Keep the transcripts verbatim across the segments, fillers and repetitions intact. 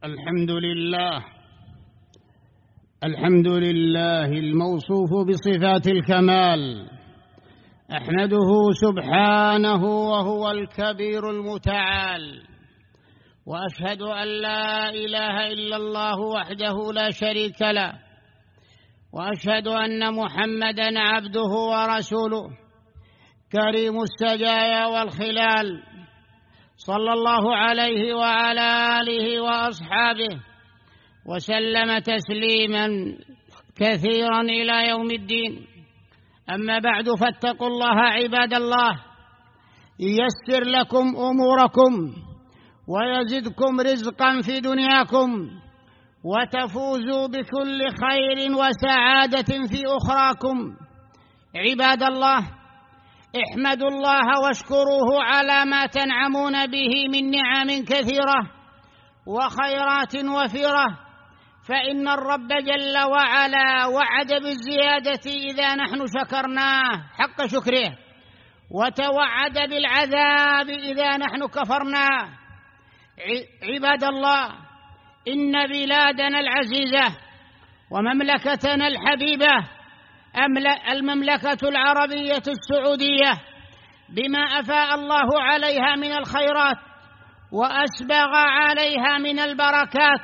الحمد لله الحمد لله الموصوف بصفات الكمال، أحمده سبحانه وهو الكبير المتعال، وأشهد أن لا إله إلا الله وحده لا شريك له، وأشهد أن محمدًا عبده ورسوله كريم السجايا والخلال، صلى الله عليه وعلى آله وأصحابه وسلم تسليماً كثيراً إلى يوم الدين. أما بعد، فاتقوا الله عباد الله، ييسر لكم أموركم ويزدكم رزقاً في دنياكم، وتفوزوا بكل خير وسعادة في أخراكم. عباد الله، احمدوا الله واشكروه على ما تنعمون به من نعم كثيرة وخيرات وفيرة، فإن الرب جل وعلا وعد بالزيادة إذا نحن شكرناه حق شكره، وتوعد بالعذاب إذا نحن كفرناه. عباد الله، إن بلادنا العزيزة ومملكتنا الحبيبة المملكة العربية السعودية بما أفاء الله عليها من الخيرات وأسبغ عليها من البركات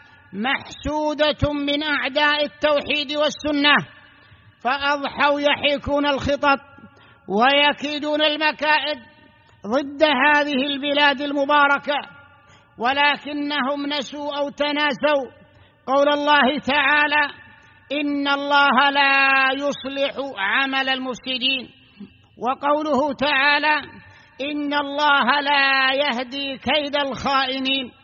محسودة من أعداء التوحيد والسنة، فأضحوا يحيكون الخطط ويكيدون المكائد ضد هذه البلاد المباركة، ولكنهم نسوا أو تناسوا قول الله تعالى: إن الله لا يصلح عمل المفسدين، وقوله تعالى: إن الله لا يهدي كيد الخائنين،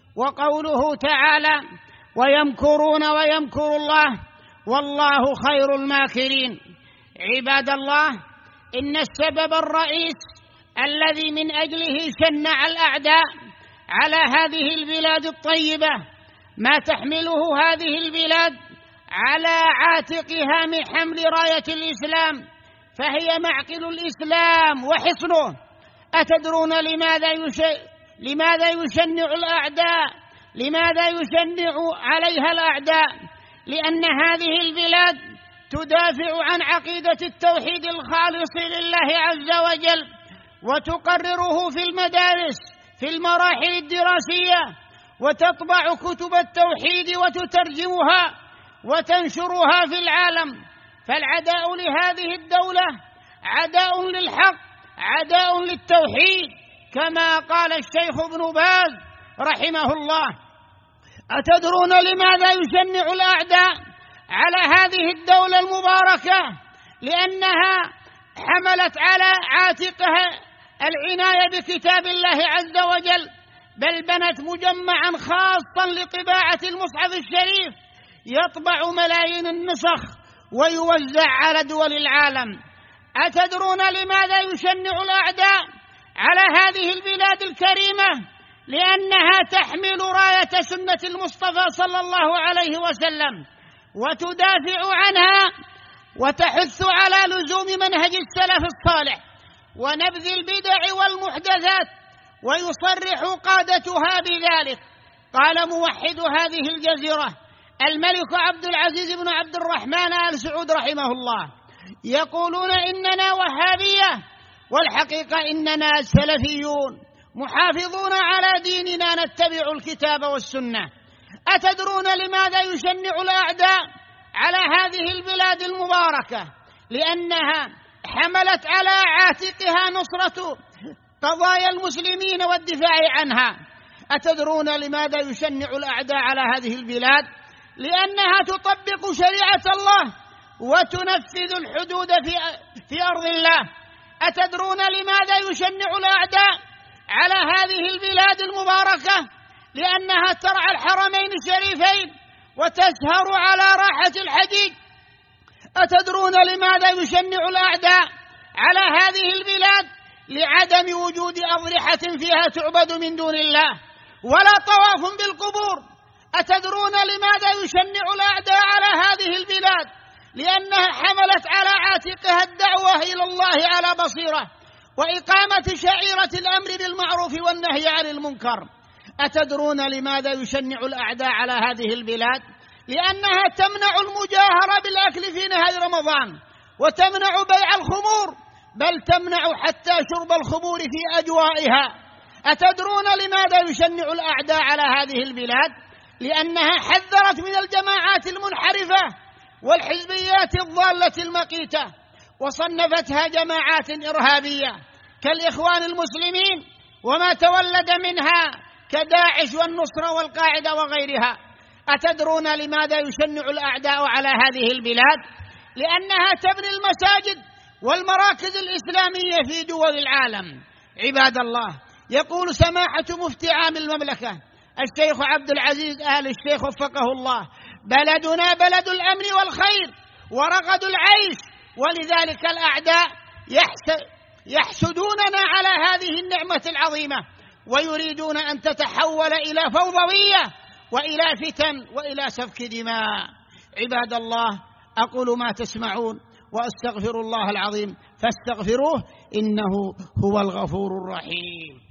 وقوله تعالى: ويمكرون ويمكر الله والله خير الماكرين. عباد الله، إن السبب الرئيس الذي من أجله شنع الأعداء على هذه البلاد الطيبة ما تحمله هذه البلاد على عاتقها من حمل راية الإسلام، فهي معقل الإسلام وحصنه. أتدرون لماذا لماذا يشنع الأعداء لماذا يشنع عليها الأعداء؟ لأن هذه البلاد تدافع عن عقيدة التوحيد الخالص لله عز وجل، وتقرره في المدارس في المراحل الدراسية، وتطبع كتب التوحيد وتترجمها وتنشرها في العالم. فالعداء لهذه الدولة عداء للحق، عداء للتوحيد، كما قال الشيخ ابن باز رحمه الله. أتدرون لماذا يشنع الأعداء على هذه الدولة المباركة؟ لأنها حملت على عاتقها العناية بكتاب الله عز وجل، بل بنت مجمعا خاصا لطباعة المصحف الشريف يطبع ملايين النسخ ويوزع على دول العالم. أتدرون لماذا يشنع الأعداء على هذه البلاد الكريمة؟ لأنها تحمل راية سنة المصطفى صلى الله عليه وسلم، وتدافع عنها وتحث على لزوم منهج السلف الصالح ونبذ البدع والمحدثات، ويصرح قادتها بذلك. قال موحد هذه الجزيرة الملك عبد العزيز بن عبد الرحمن آل سعود رحمه الله: يقولون إننا وهابية، والحقيقة إننا سلفيون محافظون على ديننا نتبع الكتاب والسنة. أتدرون لماذا يشنع الأعداء على هذه البلاد المباركة؟ لأنها حملت على عاتقها نصرة قضايا المسلمين والدفاع عنها. أتدرون لماذا يشنع الأعداء على هذه البلاد؟ لأنها تطبق شريعة الله وتنفذ الحدود في في أرض الله. أتدرون لماذا يشنع الأعداء على هذه البلاد المباركة؟ لأنها ترعى الحرمين الشريفين وتسهر على راحة الحجيج. أتدرون لماذا يشنع الأعداء على هذه البلاد؟ لعدم وجود أضرحة فيها تعبد من دون الله ولا طواف بالقبور. أتدرون لماذا يشنع الأعداء على هذه البلاد؟ لأنها حملت على عاتقها الدعوة إلى الله على بصيرة وإقامة شعيرة الأمر بالمعروف والنهي عن المنكر. أتدرون لماذا يشنع الأعداء على هذه البلاد؟ لأنها تمنع المجاهرة بالأكل في نهار رمضان، وتمنع بيع الخمور، بل تمنع حتى شرب الخمور في أجوائها. أتدرون لماذا يشنع الأعداء على هذه البلاد؟ لأنها حذرت من الجماعات المنحرفة والحزبيات الضالة المقيتة، وصنفتها جماعات إرهابية كالإخوان المسلمين وما تولد منها كداعش والنصرة والقاعدة وغيرها. أتدرون لماذا يشنع الأعداء على هذه البلاد؟ لأنها تبني المساجد والمراكز الإسلامية في دول العالم. عباد الله، يقول سماحة مفتي عام المملكة الشيخ عبد العزيز آل الشيخ وفقه الله: بلدنا بلد الأمن والخير ورغد العيش، ولذلك الأعداء يحسدوننا على هذه النعمة العظيمة، ويريدون أن تتحول إلى فوضوية وإلى فتن وإلى سفك دماء. عباد الله، أقول ما تسمعون وأستغفر الله العظيم فاستغفروه إنه هو الغفور الرحيم.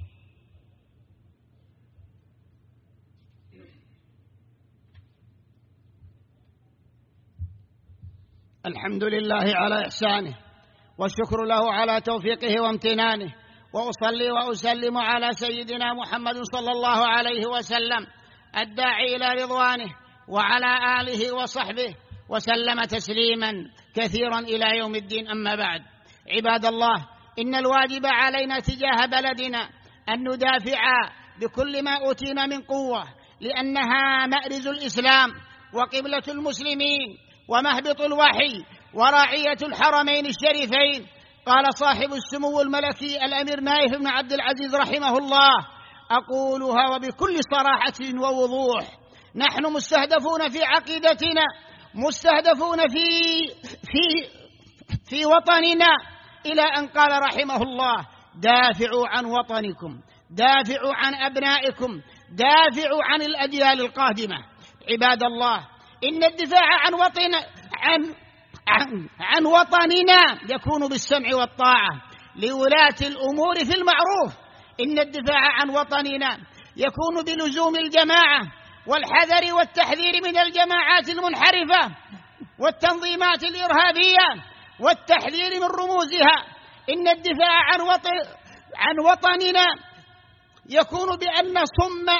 الحمد لله على إحسانه، والشكر له على توفيقه وامتنانه، وأصلي وأسلم على سيدنا محمد صلى الله عليه وسلم الداعي إلى رضوانه، وعلى آله وصحبه وسلم تسليما كثيرا إلى يوم الدين. أما بعد، عباد الله، إن الواجب علينا تجاه بلدنا أن ندافع بكل ما أوتينا من قوة، لأنها مأرز الإسلام وقبلة المسلمين ومهبط الوحي وراعية الحرمين الشريفين. قال صاحب السمو الملكي الأمير نايف بن عبد العزيز رحمه الله: أقولها وبكل صراحة ووضوح: نحن مستهدفون في عقيدتنا، مستهدفون في في في وطننا، إلى أن قال رحمه الله: دافعوا عن وطنكم، دافعوا عن أبنائكم، دافعوا عن الأجيال القادمة. عباد الله، إن الدفاع عن وطن عن عن, عن وطننا يكون بالسمع والطاعة لولاة الأمور في المعروف. إن الدفاع عن وطننا يكون بلزوم الجماعة والحذر والتحذير من الجماعات المنحرفة والتنظيمات الإرهابية والتحذير من رموزها. إن الدفاع عن وطن عن وطننا يكون بأن نصم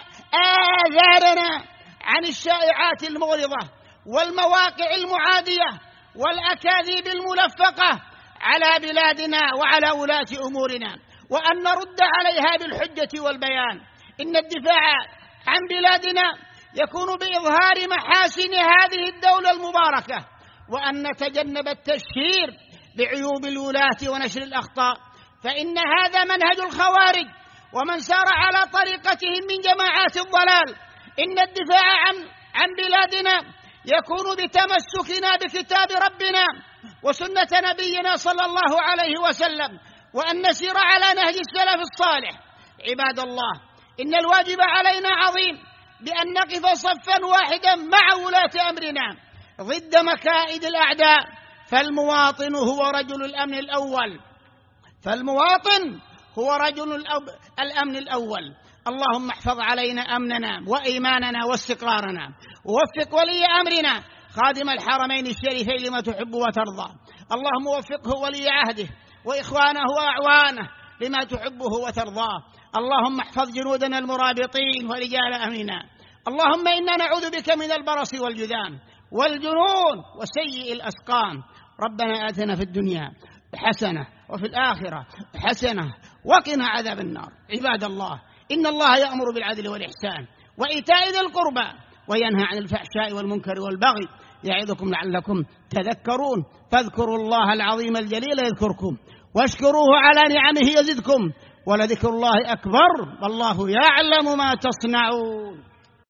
آذارنا عن الشائعات المغرضة والمواقع المعادية والأكاذيب الملفقة على بلادنا وعلى ولاة أمورنا، وأن نرد عليها بالحجة والبيان. إن الدفاع عن بلادنا يكون بإظهار محاسن هذه الدولة المباركة، وأن نتجنب التشهير بعيوب الولاة ونشر الأخطاء، فإن هذا منهج الخوارج ومن سار على طريقتهم من جماعات الضلال. إن الدفاع عن عن بلادنا يكون بتمسكنا بكتاب ربنا وسنة نبينا صلى الله عليه وسلم، وأن نسير على نهج السلف الصالح. عباد الله، إن الواجب علينا عظيم بأن نقف صفا واحدا مع ولاة أمرنا ضد مكائد الأعداء، فالمواطن هو رجل الأمن الأول فالمواطن هو رجل الأمن الأول. اللهم احفظ علينا أمننا وإيماننا واستقرارنا، ووفق ولي أمرنا خادم الحرمين الشريفين لما تحب وترضى. اللهم وفقه ولي عهده وإخوانه وأعوانه لما تحبه وترضاه. اللهم احفظ جنودنا المرابطين ورجال أمننا. اللهم إنا نعوذ بك من البرص والجذام والجنون وسيء الأسقام. ربنا آتنا في الدنيا حسنة وفي الآخرة حسنة وقنا عذاب النار. عباد الله، إن الله يأمر بالعدل والإحسان وإيتاء ذي القربى وينهى عن الفحشاء والمنكر والبغي يعظكم لعلكم تذكرون. فاذكروا الله العظيم الجليل يذكركم، واشكروه على نعمه يزدكم، ولذكر الله أكبر والله يعلم ما تصنعون.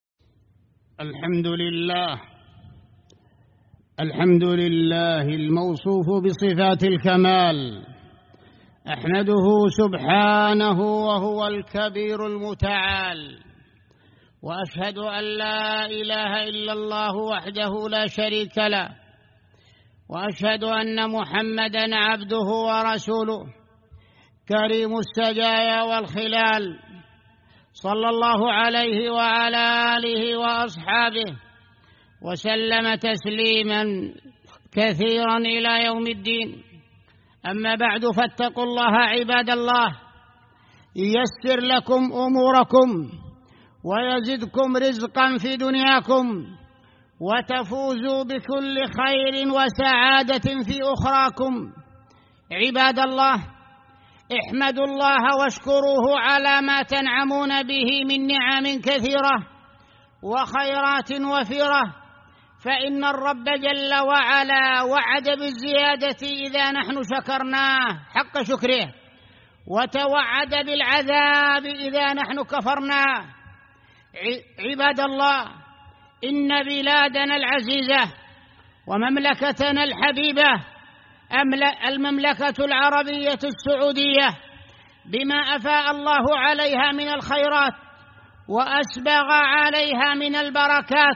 الحمد لله الحمد لله الموصوف بصفات الكمال، أحمده سبحانه وهو الكبير المتعال، وأشهد أن لا إله إلا الله وحده لا شريك له، وأشهد أن محمدًا عبده ورسوله كريم السجايا والخلال، صلى الله عليه وعلى آله وأصحابه وسلم تسليما كثيرا إلى يوم الدين. أما بعد، فاتقوا الله عباد الله، ييسر لكم أموركم ويزدكم رزقا في دنياكم، وتفوزوا بكل خير وسعادة في أخراكم. عباد الله، احمدوا الله واشكروه على ما تنعمون به من نعم كثيرة وخيرات وفيرة، فإن الرب جل وعلا وعد بالزيادة إذا نحن شكرناه حق شكره، وتوعد بالعذاب إذا نحن كفرناه. عباد الله، إن بلادنا العزيزة ومملكتنا الحبيبة المملكة العربية السعودية بما أفاء الله عليها من الخيرات وأسبغ عليها من البركات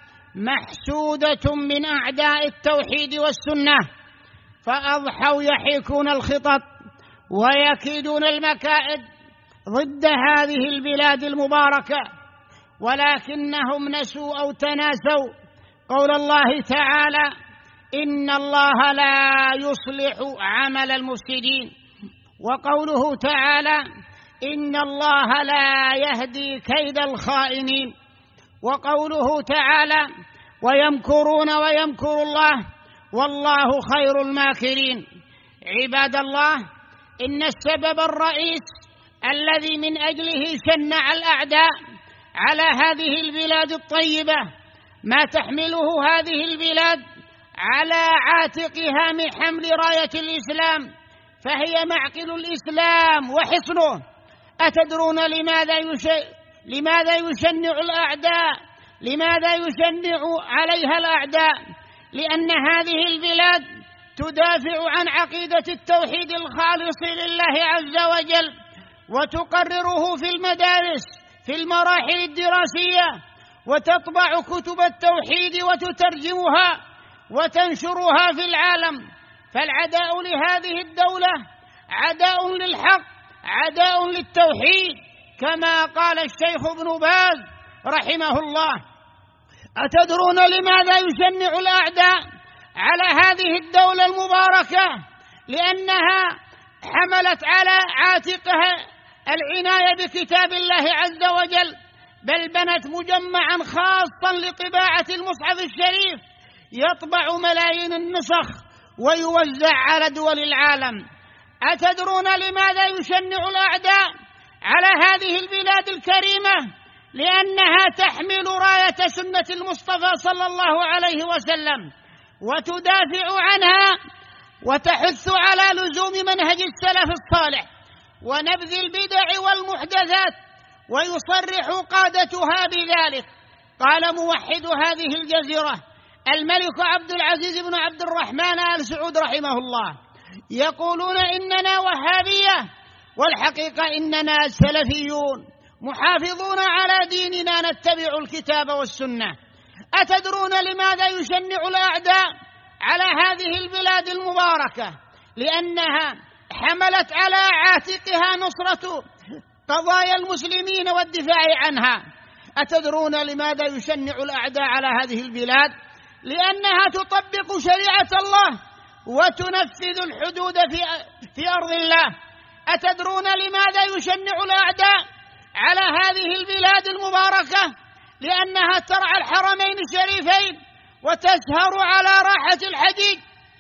محسودة من أعداء التوحيد والسنة، فأضحوا يحيكون الخطط ويكيدون المكائد ضد هذه البلاد المباركة، ولكنهم نسوا أو تناسوا قول الله تعالى: إن الله لا يصلح عمل المفسدين، وقوله تعالى: إن الله لا يهدي كيد الخائنين، وقوله تعالى: ويمكرون ويمكر الله والله خير الماكرين. عباد الله، إن السبب الرئيس الذي من أجله شنع الأعداء على هذه البلاد الطيبة ما تحمله هذه البلاد على عاتقها من حمل راية الإسلام، فهي معقل الإسلام وحصنه. أتدرون لماذا لماذا يشنع الأعداء لماذا يشنع عليها الأعداء؟ لأن هذه البلاد تدافع عن عقيدة التوحيد الخالص لله عز وجل، وتقرره في المدارس في المراحل الدراسية، وتطبع كتب التوحيد وتترجمها وتنشرها في العالم. فالعداء لهذه الدولة عداء للحق، عداء للتوحيد، كما قال الشيخ ابن باز رحمه الله. أتدرون لماذا يشنع الأعداء على هذه الدولة المباركة؟ لأنها حملت على عاتقها العناية بكتاب الله عز وجل، بل بنت مجمعا خاصا لطباعة المصحف الشريف يطبع ملايين النسخ ويوزع على دول العالم. أتدرون لماذا يشنع الأعداء على هذه البلاد الكريمة؟ لأنها تحمل راية سنة المصطفى صلى الله عليه وسلم، وتدافع عنها وتحث على لزوم منهج السلف الصالح ونبذ البدع والمحدثات، ويصرح قادتها بذلك. قال موحد هذه الجزيرة الملك عبد العزيز بن عبد الرحمن آل سعود رحمه الله: يقولون إننا وهابية، والحقيقة إننا سلفيون محافظون على ديننا نتبع الكتاب والسنة. أتدرون لماذا يشنع الأعداء على هذه البلاد المباركة؟ لأنها حملت على عاتقها نصرة قضايا المسلمين والدفاع عنها. أتدرون لماذا يشنع الأعداء على هذه البلاد؟ لأنها تطبق شريعة الله وتنفذ الحدود في في أرض الله. أتدرون لماذا يشنع الأعداء على هذه البلاد المباركة؟ لأنها ترعى الحرمين الشريفين وتسهر على راحة الحجيج.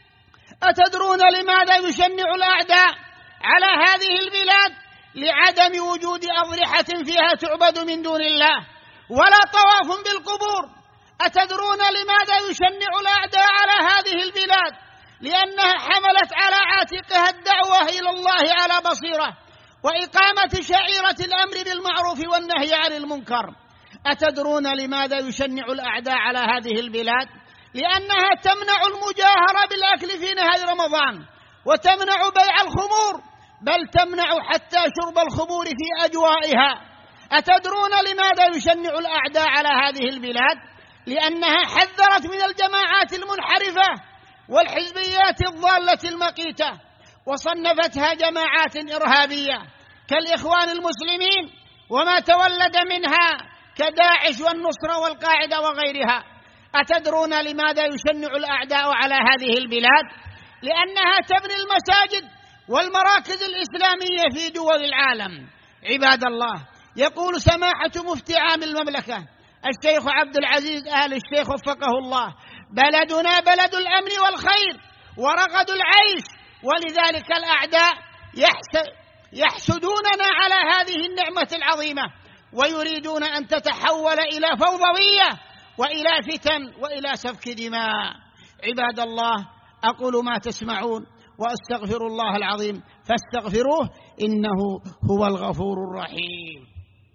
أتدرون لماذا يشنع الأعداء على هذه البلاد؟ لعدم وجود أضرحة فيها تعبد من دون الله ولا طواف بالقبور. أتدرون لماذا يشنع الأعداء على هذه البلاد؟ لأنها حملت على عاتقها الدعوة إلى الله على بصيرة وإقامة شعيرة الأمر بالمعروف والنهي عن المنكر. أتدرون لماذا يشنع الأعداء على هذه البلاد؟ لأنها تمنع المجاهرة بالأكل في نهار رمضان، وتمنع بيع الخمور، بل تمنع حتى شرب الخمور في أجوائها. أتدرون لماذا يشنع الأعداء على هذه البلاد؟ لأنها حذرت من الجماعات المنحرفة والحزبيات الضالة المقيتة، وصنفتها جماعات إرهابية كالإخوان المسلمين وما تولد منها كداعش والنصرة والقاعدة وغيرها. أتدرون لماذا يشنع الأعداء على هذه البلاد؟ لأنها تبني المساجد والمراكز الإسلامية في دول العالم. عباد الله، يقول سماحة مفتي عام المملكة الشيخ عبد العزيز آل الشيخ وفقه الله: بلدنا بلد الأمن والخير ورغد العيش، ولذلك الأعداء يحسدوننا على هذه النعمة العظيمة ويريدون أن تتحول إلى فوضوية وإلى فتن وإلى سفك دماء. عباد الله، أقول ما تسمعون وأستغفر الله العظيم فاستغفروه إنه هو الغفور الرحيم.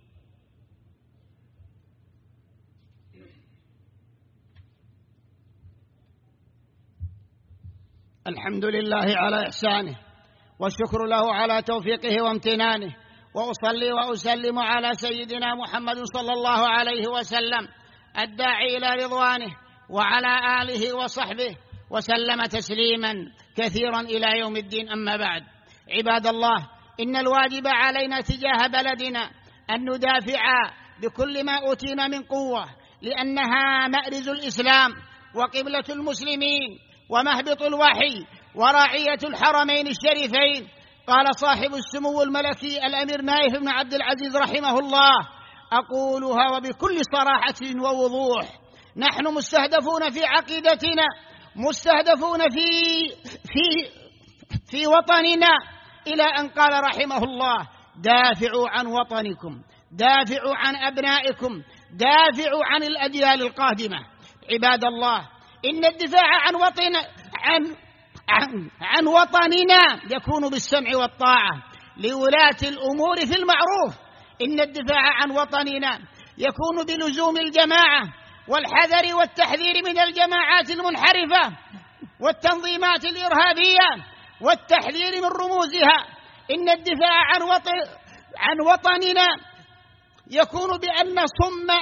الحمد لله على إحسانه والشكر له على توفيقه وامتنانه، وأصلي وأسلم على سيدنا محمد صلى الله عليه وسلم الداعي إلى رضوانه وعلى آله وصحبه وسلم تسليما كثيرا إلى يوم الدين. أما بعد، عباد الله، إن الواجب علينا تجاه بلدنا أن ندافع بكل ما أوتينا من قوة، لأنها مأرز الإسلام وقبلة المسلمين ومهبط الوحي وراعية الحرمين الشريفين. قال صاحب السمو الملكي الأمير نايف بن عبد العزيز رحمه الله: أقولها وبكل صراحة ووضوح: نحن مستهدفون في عقيدتنا، مستهدفون في في في وطننا، إلى أن قال رحمه الله: دافعوا عن وطنكم، دافعوا عن أبنائكم، دافعوا عن الأجيال القادمة. عباد الله، إن الدفاع عن وطن عن عن, عن وطننا يكون بالسمع والطاعة لولاة الأمور في المعروف. إن الدفاع عن وطننا يكون بلزوم الجماعة والحذر والتحذير من الجماعات المنحرفة والتنظيمات الإرهابية والتحذير من رموزها. إن الدفاع عن وطن عن وطننا يكون بأن نصم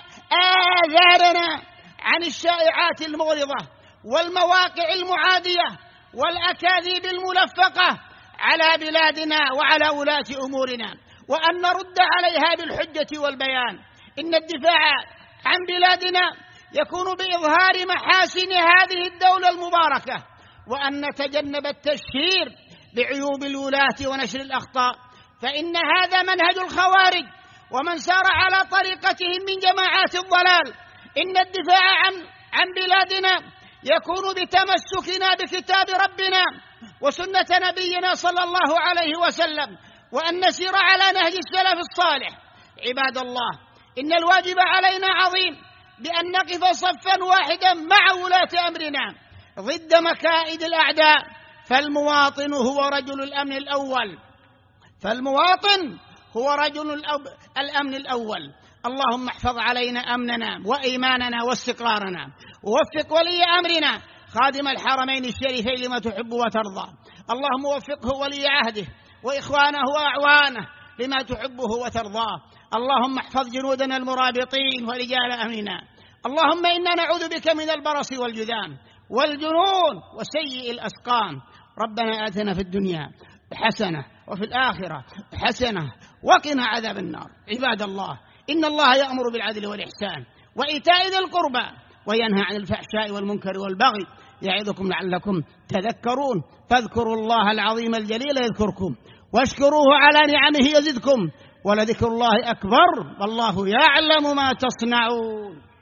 آذارنا عن الشائعات المغرضة والمواقع المعادية والأكاذيب الملفقة على بلادنا وعلى ولاة أمورنا، وأن نرد عليها بالحجة والبيان. إن الدفاع عن بلادنا يكون بإظهار محاسن هذه الدولة المباركة، وأن نتجنب التشهير بعيوب الولاة ونشر الأخطاء، فإن هذا منهج الخوارج ومن سار على طريقتهم من جماعات الضلال. إن الدفاع عن عن بلادنا يكون بتمسكنا بكتاب ربنا وسنة نبينا صلى الله عليه وسلم، وأن نسير على نهج السلف الصالح. عباد الله، إن الواجب علينا عظيم بأن نقف صفا واحدا مع ولاة أمرنا ضد مكائد الأعداء، فالمواطن هو رجل الأمن الأول فالمواطن هو رجل الأمن الأول. اللهم احفظ علينا أمننا وإيماننا واستقرارنا، ووفق ولي أمرنا خادم الحرمين الشريفين لما تحب وترضى. اللهم وفقه ولي عهده وإخوانه وأعوانه لما تحبه وترضاه. اللهم احفظ جنودنا المرابطين ورجال أمننا. اللهم إنا نعوذ بك من البرص والجذام والجنون وسيء الأسقام. ربنا آتنا في الدنيا حسنة وفي الآخرة حسنة وقنا عذاب النار. عباد الله، إن الله يأمر بالعدل والإحسان وإيتاء ذي القربى وينهى عن الفحشاء والمنكر والبغي يعظكم لعلكم تذكرون. فاذكروا الله العظيم الجليل يذكركم، واشكروه على نعمه يزدكم، ولذكر الله أكبر والله يعلم ما تصنعون.